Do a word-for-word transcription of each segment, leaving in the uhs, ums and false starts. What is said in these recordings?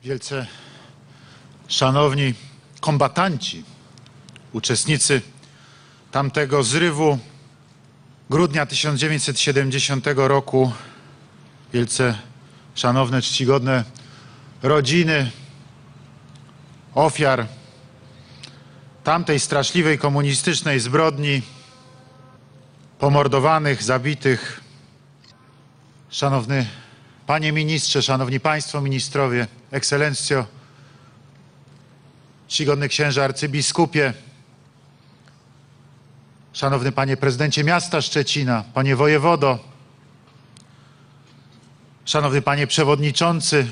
Wielce szanowni kombatanci, uczestnicy tamtego zrywu grudnia tysiąc dziewięćset siedemdziesiątego roku, wielce szanowne, czcigodne rodziny ofiar tamtej straszliwej komunistycznej zbrodni, pomordowanych, zabitych. Szanowny Panie Ministrze, Szanowni Państwo Ministrowie, Ekscelencjo, czcigodny księże arcybiskupie, Szanowny Panie Prezydencie Miasta Szczecina, Panie Wojewodo, Szanowny Panie Przewodniczący,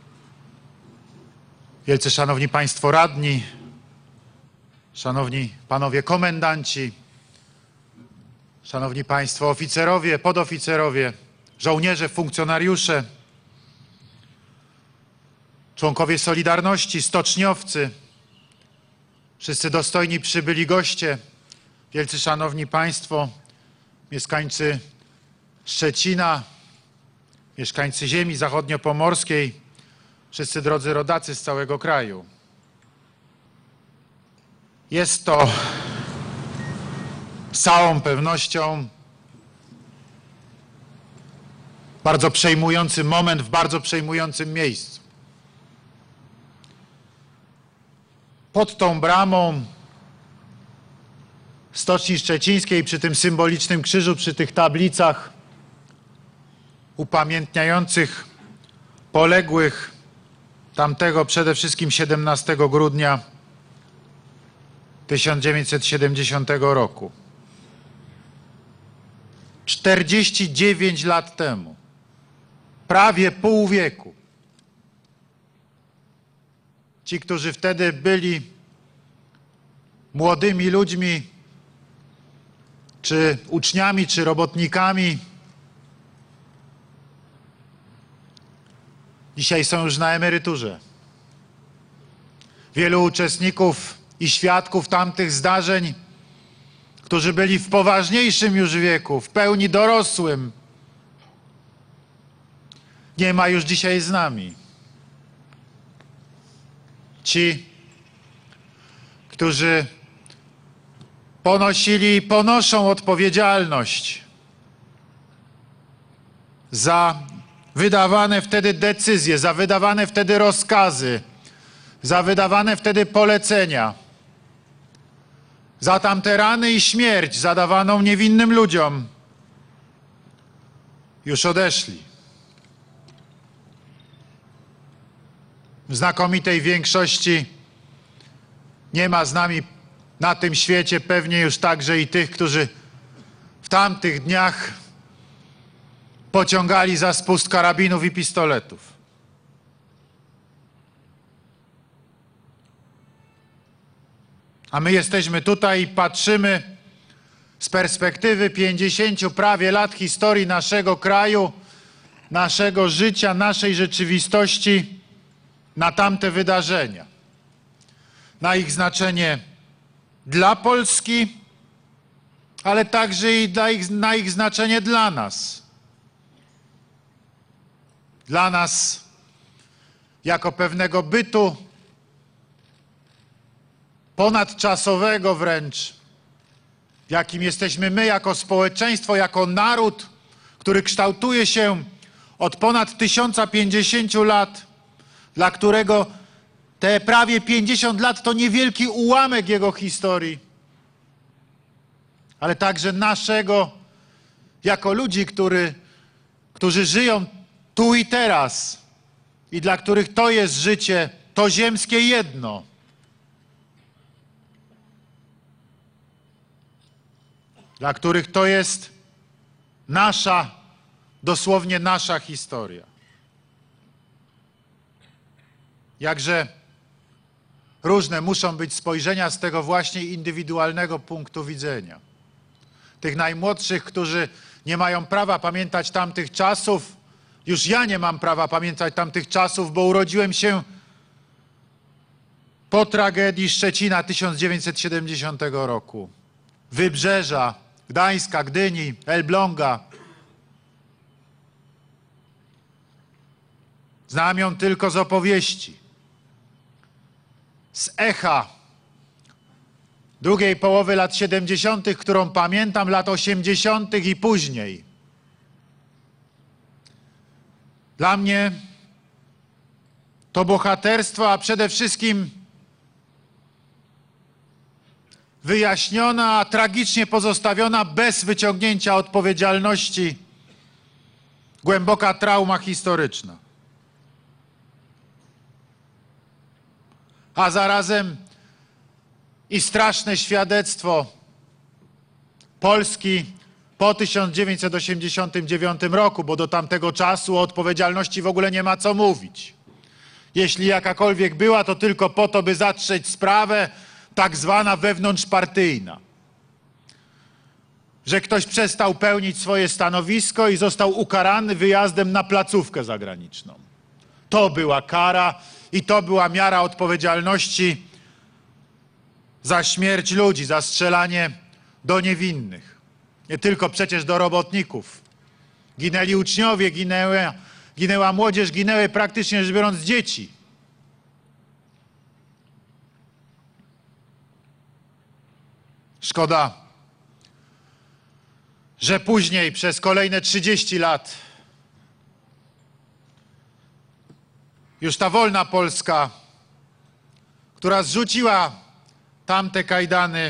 wielce szanowni Państwo Radni, Szanowni Panowie Komendanci, Szanowni Państwo Oficerowie, Podoficerowie, żołnierze, funkcjonariusze, członkowie Solidarności, stoczniowcy, wszyscy dostojni przybyli goście, wielce szanowni Państwo, mieszkańcy Szczecina, mieszkańcy ziemi zachodniopomorskiej, wszyscy drodzy rodacy z całego kraju. Jest to z całą pewnością bardzo przejmujący moment w bardzo przejmującym miejscu. Pod tą bramą Stoczni Szczecińskiej, przy tym symbolicznym krzyżu, przy tych tablicach upamiętniających poległych tamtego przede wszystkim siedemnastego grudnia tysiąc dziewięćset siedemdziesiątego roku. czterdzieści dziewięć lat temu, prawie pół wieku, ci, którzy wtedy byli młodymi ludźmi, czy uczniami, czy robotnikami, dzisiaj są już na emeryturze. Wielu uczestników i świadków tamtych zdarzeń, którzy byli w poważniejszym już wieku, w pełni dorosłym, nie ma już dzisiaj z nami. Ci, którzy ponosili i ponoszą odpowiedzialność za wydawane wtedy decyzje, za wydawane wtedy rozkazy, za wydawane wtedy polecenia, za tamte rany i śmierć zadawaną niewinnym ludziom, już odeszli. W znakomitej większości nie ma z nami na tym świecie pewnie już także i tych, którzy w tamtych dniach pociągali za spust karabinów i pistoletów. A my jesteśmy tutaj i patrzymy z perspektywy pięćdziesięciu prawie lat historii naszego kraju, naszego życia, naszej rzeczywistości na tamte wydarzenia, na ich znaczenie dla Polski, ale także i dla ich, na ich znaczenie dla nas. Dla nas jako pewnego bytu ponadczasowego wręcz, jakim jesteśmy my jako społeczeństwo, jako naród, który kształtuje się od ponad tysiąca pięćdziesięciu lat, dla którego te prawie pięćdziesiąt lat to niewielki ułamek jego historii, ale także naszego jako ludzi, który, którzy żyją tu i teraz i dla których to jest życie, to ziemskie jedno. Dla których to jest nasza, dosłownie nasza historia. Jakże różne muszą być spojrzenia z tego właśnie indywidualnego punktu widzenia. Tych najmłodszych, którzy nie mają prawa pamiętać tamtych czasów, już ja nie mam prawa pamiętać tamtych czasów, bo urodziłem się po tragedii Szczecina tysiąc dziewięćset siedemdziesiątego roku. Wybrzeża, Gdańska, Gdyni, Elbląga. Znam ją tylko z opowieści. z echa drugiej połowy lat siedemdziesiątych, którą pamiętam, lat osiemdziesiątych i później. Dla mnie to bohaterstwo, a przede wszystkim wyjaśniona, a tragicznie pozostawiona bez wyciągnięcia odpowiedzialności głęboka trauma historyczna. A zarazem i straszne świadectwo Polski po tysiąc dziewięćset osiemdziesiątym dziewiątym roku, bo do tamtego czasu o odpowiedzialności w ogóle nie ma co mówić. Jeśli jakakolwiek była, to tylko po to, by zatrzeć sprawę, tak zwana wewnątrzpartyjna. Że ktoś przestał pełnić swoje stanowisko i został ukarany wyjazdem na placówkę zagraniczną. To była kara i to była miara odpowiedzialności za śmierć ludzi, za strzelanie do niewinnych. Nie tylko przecież do robotników. Ginęli uczniowie, ginęły, ginęła młodzież, ginęły praktycznie rzecz biorąc dzieci. Szkoda, że później przez kolejne trzydzieści lat już ta wolna Polska, która zrzuciła tamte kajdany,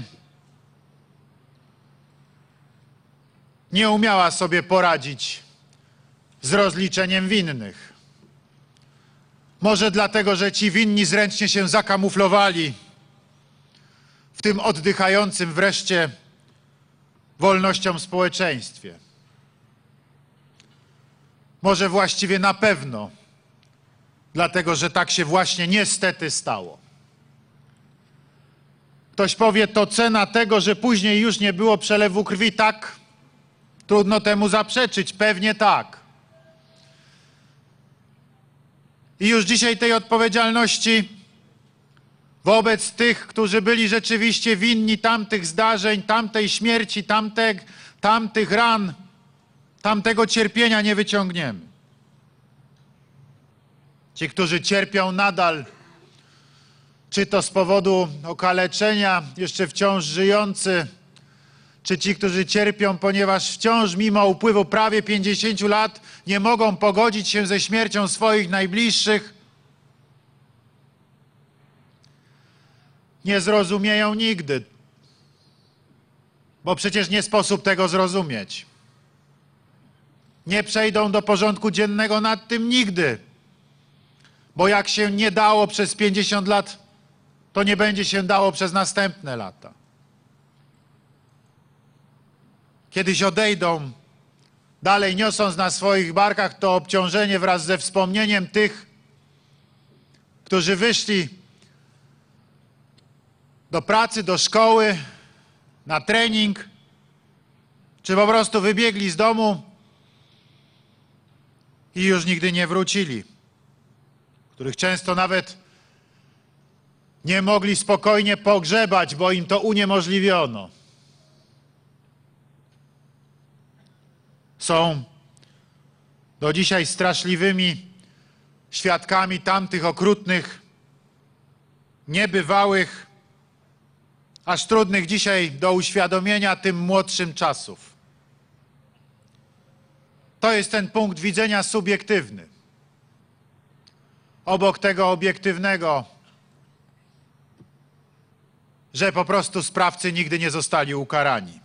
nie umiała sobie poradzić z rozliczeniem winnych. Może dlatego, że ci winni zręcznie się zakamuflowali w tym oddychającym wreszcie wolnością społeczeństwie. Może właściwie na pewno dlatego, że tak się właśnie niestety stało. Ktoś powie, to cena tego, że później już nie było przelewu krwi, tak? Trudno temu zaprzeczyć, pewnie tak. I już dzisiaj tej odpowiedzialności wobec tych, którzy byli rzeczywiście winni tamtych zdarzeń, tamtej śmierci, tamtych, tamtych ran, tamtego cierpienia nie wyciągniemy. Ci, którzy cierpią nadal, czy to z powodu okaleczenia, jeszcze wciąż żyjący, czy ci, którzy cierpią, ponieważ wciąż mimo upływu prawie pięćdziesięciu lat nie mogą pogodzić się ze śmiercią swoich najbliższych, nie zrozumieją nigdy, bo przecież nie sposób tego zrozumieć. Nie przejdą do porządku dziennego nad tym nigdy, bo jak się nie dało przez pięćdziesiąt lat, to nie będzie się dało przez następne lata. Kiedyś odejdą, dalej niosąc na swoich barkach to obciążenie wraz ze wspomnieniem tych, którzy wyszli do pracy, do szkoły, na trening, czy po prostu wybiegli z domu i już nigdy nie wrócili, których często nawet nie mogli spokojnie pogrzebać, bo im to uniemożliwiono. Są do dzisiaj straszliwymi świadkami tamtych okrutnych, niebywałych, aż trudnych dzisiaj do uświadomienia tym młodszym czasów. To jest ten punkt widzenia subiektywny. Obok tego obiektywnego, że po prostu sprawcy nigdy nie zostali ukarani.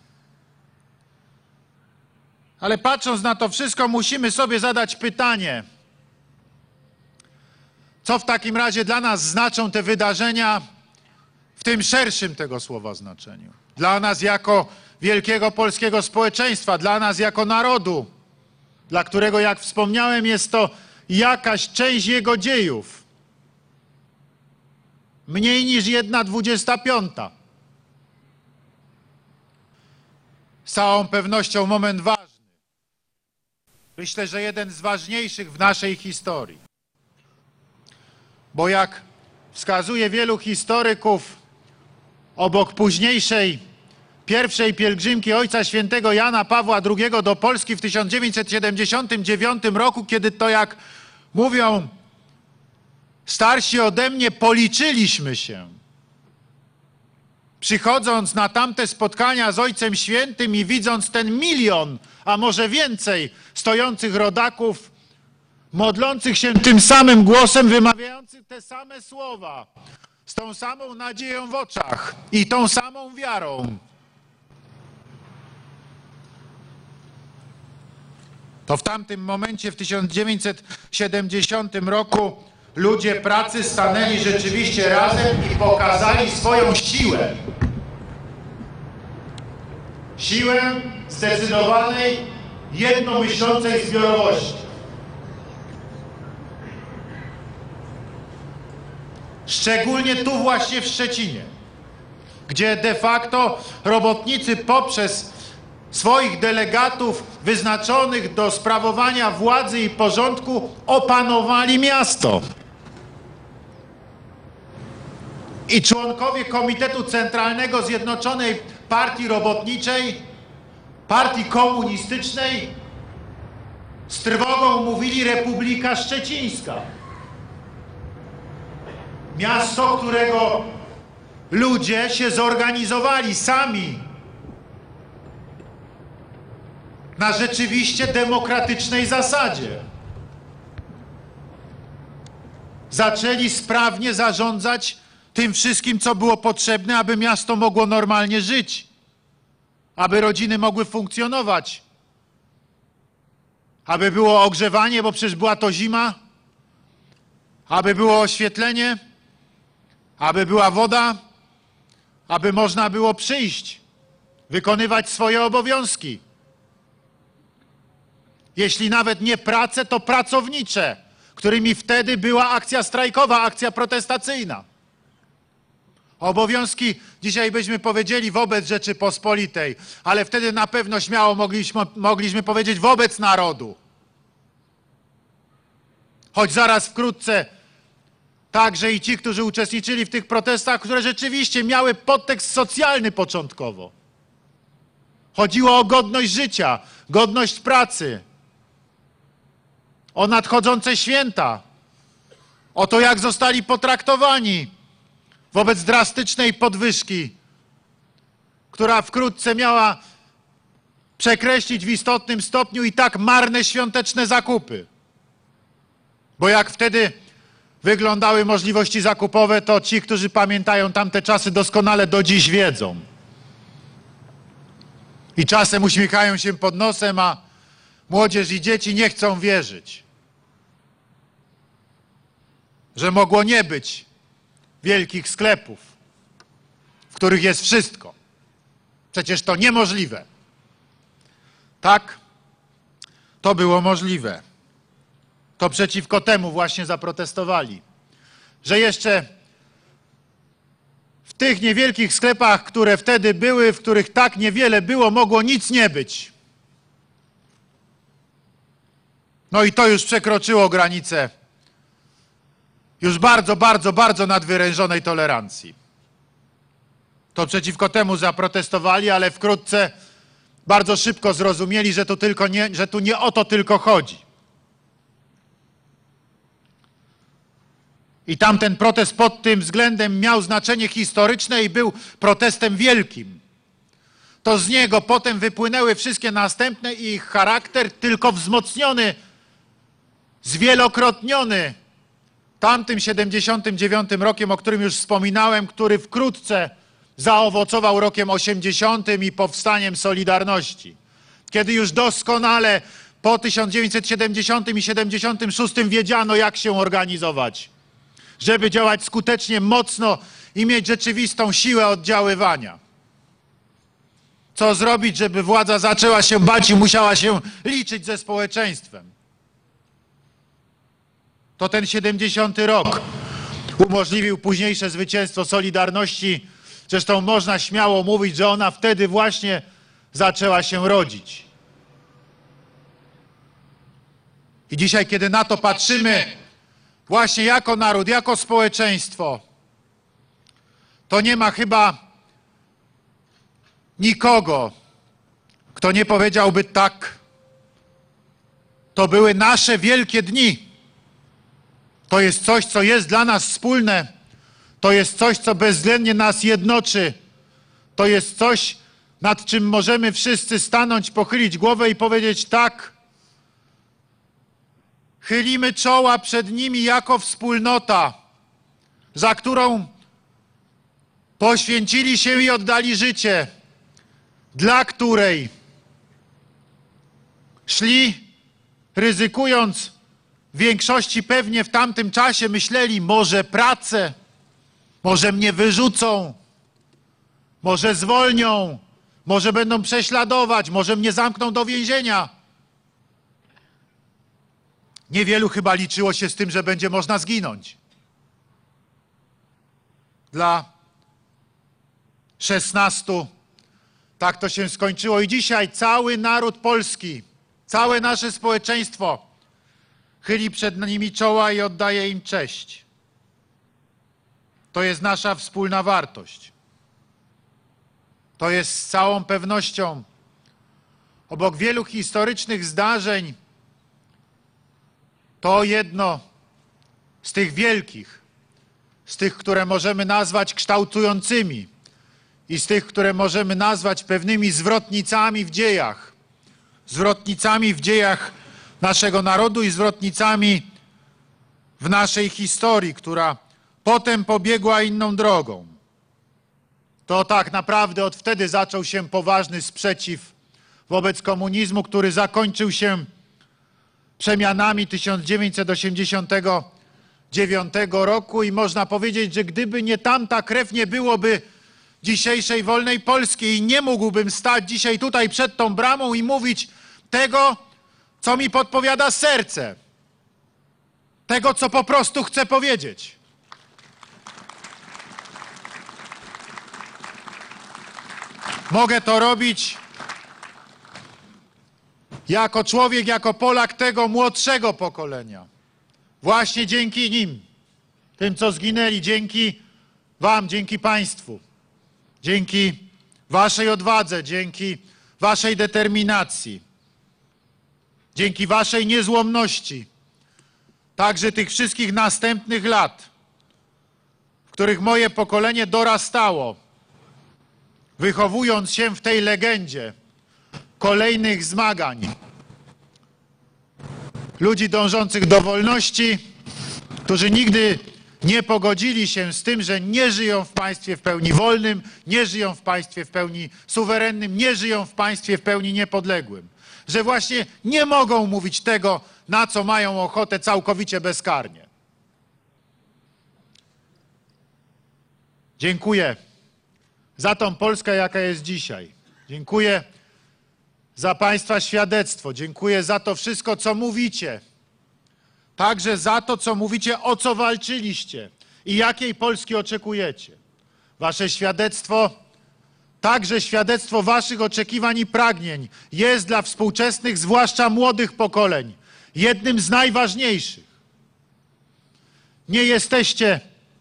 Ale patrząc na to wszystko, musimy sobie zadać pytanie, co w takim razie dla nas znaczą te wydarzenia w tym szerszym tego słowa znaczeniu. Dla nas jako wielkiego polskiego społeczeństwa, dla nas jako narodu, dla którego, jak wspomniałem, jest to jakaś część jego dziejów. Mniej niż jedna dwudziesta piąta. Z całą pewnością moment ważny. Myślę, że jeden z ważniejszych w naszej historii. Bo jak wskazuje wielu historyków, obok późniejszej pierwszej pielgrzymki Ojca Świętego Jana Pawła drugiego do Polski w tysiąc dziewięćset siedemdziesiątym dziewiątym roku, kiedy to, jak mówią starsi ode mnie, policzyliśmy się przychodząc na tamte spotkania z Ojcem Świętym i widząc ten milion, a może więcej, stojących rodaków, modlących się tym samym głosem, wymawiających te same słowa, z tą samą nadzieją w oczach i tą samą wiarą, to w tamtym momencie, w tysiąc dziewięćset siedemdziesiątym roku, ludzie pracy stanęli rzeczywiście razem i pokazali swoją siłę. Siłę zdecydowanej, jednomyślącej zbiorowości. Szczególnie tu właśnie w Szczecinie, gdzie de facto robotnicy poprzez swoich delegatów wyznaczonych do sprawowania władzy i porządku opanowali miasto. I członkowie Komitetu Centralnego Zjednoczonej Partii Robotniczej, Partii Komunistycznej z trwogą mówili Republika Szczecińska. Miasto, którego ludzie się zorganizowali sami na rzeczywiście demokratycznej zasadzie. Zaczęli sprawnie zarządzać tym wszystkim, co było potrzebne, aby miasto mogło normalnie żyć, aby rodziny mogły funkcjonować, aby było ogrzewanie, bo przecież była to zima, aby było oświetlenie, aby była woda, aby można było przyjść, wykonywać swoje obowiązki. Jeśli nawet nie prace, to pracownicze, którymi wtedy była akcja strajkowa, akcja protestacyjna. Obowiązki, dzisiaj byśmy powiedzieli, wobec Rzeczypospolitej, ale wtedy na pewno śmiało mogliśmy, mogliśmy powiedzieć wobec narodu. Choć zaraz wkrótce także i ci, którzy uczestniczyli w tych protestach, które rzeczywiście miały podtekst socjalny początkowo. Chodziło o godność życia, godność pracy, o nadchodzące święta, o to, jak zostali potraktowani wobec drastycznej podwyżki, która wkrótce miała przekreślić w istotnym stopniu i tak marne świąteczne zakupy. Bo jak wtedy wyglądały możliwości zakupowe, to ci, którzy pamiętają tamte czasy, doskonale do dziś wiedzą. I czasem uśmiechają się pod nosem, a młodzież i dzieci nie chcą wierzyć, że mogło nie być wielkich sklepów, w których jest wszystko. Przecież to niemożliwe. Tak, to było możliwe. To przeciwko temu właśnie zaprotestowali. Że jeszcze w tych niewielkich sklepach, które wtedy były, w których tak niewiele było, mogło nic nie być. No i to już przekroczyło granicę już bardzo, bardzo, bardzo nadwyrężonej tolerancji. To przeciwko temu zaprotestowali, ale wkrótce bardzo szybko zrozumieli, że tu, tylko nie, że tu nie o to tylko chodzi. I tamten protest pod tym względem miał znaczenie historyczne i był protestem wielkim. To z niego potem wypłynęły wszystkie następne i ich charakter, tylko wzmocniony, zwielokrotniony tamtym siedemdziesiątym dziewiątym rokiem, o którym już wspominałem, który wkrótce zaowocował rokiem osiemdziesiątym i powstaniem Solidarności. Kiedy już doskonale po tysiąc dziewięćset siedemdziesiątym i siedemdziesiątym szóstym wiedziano, jak się organizować, żeby działać skutecznie, mocno i mieć rzeczywistą siłę oddziaływania. Co zrobić, żeby władza zaczęła się bać i musiała się liczyć ze społeczeństwem? To ten siedemdziesiąty rok umożliwił późniejsze zwycięstwo Solidarności. Zresztą można śmiało mówić, że ona wtedy właśnie zaczęła się rodzić. I dzisiaj, kiedy na to patrzymy właśnie jako naród, jako społeczeństwo, to nie ma chyba nikogo, kto nie powiedziałby tak. To były nasze wielkie dni. To jest coś, co jest dla nas wspólne. To jest coś, co bezwzględnie nas jednoczy. to jest coś, nad czym możemy wszyscy stanąć, pochylić głowę i powiedzieć tak. Chylimy czoła przed nimi jako wspólnota, za którą poświęcili się i oddali życie, dla której szli, ryzykując, w większości pewnie w tamtym czasie myśleli, może pracę, może mnie wyrzucą, może zwolnią, może będą prześladować, może mnie zamkną do więzienia. Niewielu chyba liczyło się z tym, że będzie można zginąć. Dla szesnastu tak to się skończyło i dzisiaj cały naród polski, całe nasze społeczeństwo chyli przed nimi czoła i oddaje im cześć. To jest nasza wspólna wartość. To jest z całą pewnością, obok wielu historycznych zdarzeń, to jedno z tych wielkich, z tych, które możemy nazwać kształtującymi i z tych, które możemy nazwać pewnymi zwrotnicami w dziejach. Zwrotnicami w dziejach naszego narodu i zwrotnicami w naszej historii, która potem pobiegła inną drogą. To tak naprawdę od wtedy zaczął się poważny sprzeciw wobec komunizmu, który zakończył się przemianami tysiąc dziewięćset osiemdziesiątego dziewiątego roku i można powiedzieć, że gdyby nie tamta krew, nie byłoby dzisiejszej wolnej Polski i nie mógłbym stać dzisiaj tutaj przed tą bramą i mówić tego, co mi podpowiada serce, tego, co po prostu chcę powiedzieć. Mogę to robić jako człowiek, jako Polak tego młodszego pokolenia. Właśnie dzięki nim, tym, co zginęli, dzięki wam, dzięki państwu, dzięki waszej odwadze, dzięki waszej determinacji, dzięki waszej niezłomności, także tych wszystkich następnych lat, w których moje pokolenie dorastało, wychowując się w tej legendzie kolejnych zmagań. Ludzi dążących do wolności, którzy nigdy nie pogodzili się z tym, że nie żyją w państwie w pełni wolnym, nie żyją w państwie w pełni suwerennym, nie żyją w państwie w pełni niepodległym. Że właśnie nie mogą mówić tego, na co mają ochotę całkowicie bezkarnie. Dziękuję za tą Polskę, jaka jest dzisiaj. Dziękuję za państwa świadectwo. Dziękuję za to wszystko, co mówicie. Także za to, co mówicie, o co walczyliście i jakiej Polski oczekujecie. Wasze świadectwo, także świadectwo waszych oczekiwań i pragnień jest dla współczesnych, zwłaszcza młodych pokoleń, jednym z najważniejszych. Nie jesteście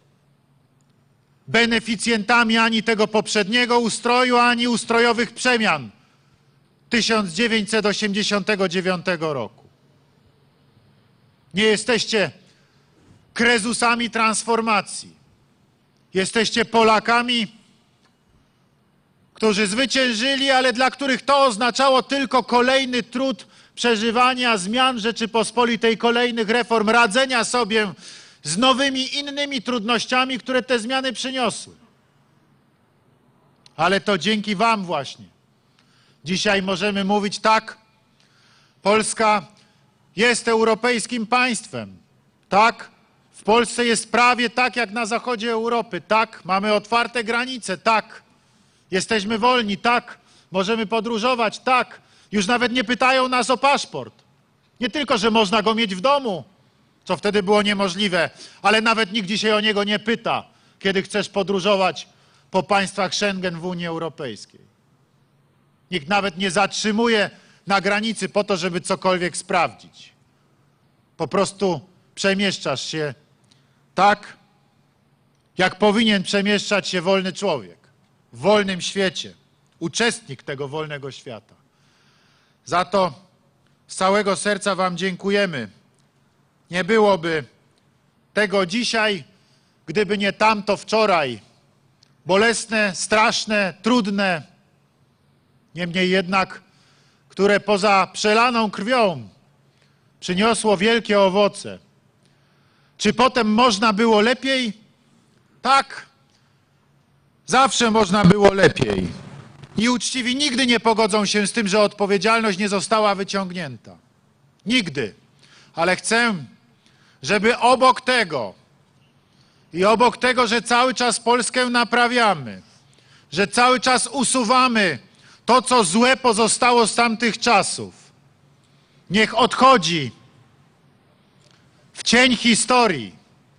beneficjentami ani tego poprzedniego ustroju, ani ustrojowych przemian tysiąc dziewięćset osiemdziesiątego dziewiątego roku. Nie jesteście krezusami transformacji. Jesteście Polakami, którzy zwyciężyli, ale dla których to oznaczało tylko kolejny trud przeżywania zmian Rzeczypospolitej, kolejnych reform, radzenia sobie z nowymi, innymi trudnościami, które te zmiany przyniosły. Ale to dzięki wam właśnie. Dzisiaj możemy mówić tak, Polska jest europejskim państwem. Tak, w Polsce jest prawie tak jak na zachodzie Europy. Tak, mamy otwarte granice. Tak, jesteśmy wolni. Tak, możemy podróżować. Tak, już nawet nie pytają nas o paszport. Nie tylko, że można go mieć w domu, co wtedy było niemożliwe, ale nawet nikt dzisiaj o niego nie pyta, kiedy chcesz podróżować po państwach Schengen w Unii Europejskiej. Nikt nawet nie zatrzymuje na granicy po to, żeby cokolwiek sprawdzić. Po prostu przemieszczasz się tak, jak powinien przemieszczać się wolny człowiek w wolnym świecie, uczestnik tego wolnego świata. Za to z całego serca wam dziękujemy. Nie byłoby tego dzisiaj, gdyby nie tamto wczoraj, bolesne, straszne, trudne, niemniej jednak, które poza przelaną krwią przyniosło wielkie owoce. Czy potem można było lepiej? Tak, zawsze można było lepiej. I uczciwi nigdy nie pogodzą się z tym, że odpowiedzialność nie została wyciągnięta. Nigdy. Ale chcę, żeby obok tego i obok tego, że cały czas Polskę naprawiamy, że cały czas usuwamy to, co złe pozostało z tamtych czasów, niech odchodzi w cień historii.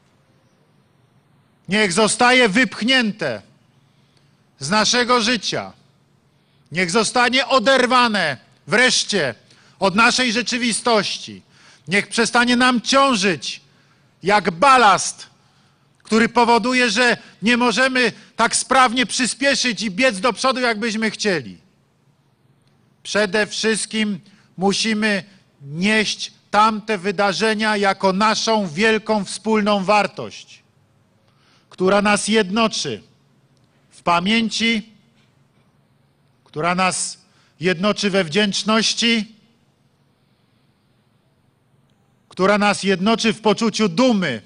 Niech zostaje wypchnięte z naszego życia. Niech zostanie oderwane wreszcie od naszej rzeczywistości. Niech przestanie nam ciążyć jak balast, który powoduje, że nie możemy tak sprawnie przyspieszyć i biec do przodu, jakbyśmy chcieli. Przede wszystkim musimy nieść tamte wydarzenia jako naszą wielką wspólną wartość, która nas jednoczy w pamięci, która nas jednoczy we wdzięczności, która nas jednoczy w poczuciu dumy,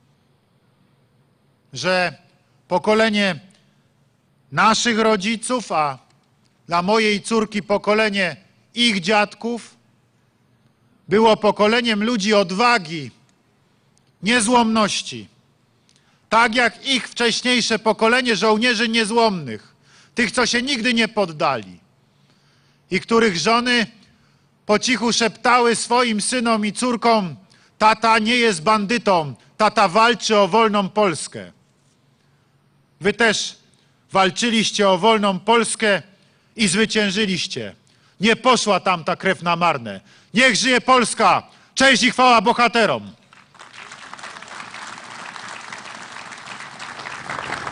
że pokolenie naszych rodziców, a dla mojej córki pokolenie ich dziadków, było pokoleniem ludzi odwagi, niezłomności. Tak jak ich wcześniejsze pokolenie żołnierzy niezłomnych, tych, co się nigdy nie poddali i których żony po cichu szeptały swoim synom i córkom: tata nie jest bandytą, tata walczy o wolną Polskę. Wy też walczyliście o wolną Polskę i zwyciężyliście. Nie poszła tam ta krew na marne. Niech żyje Polska! Cześć i chwała bohaterom!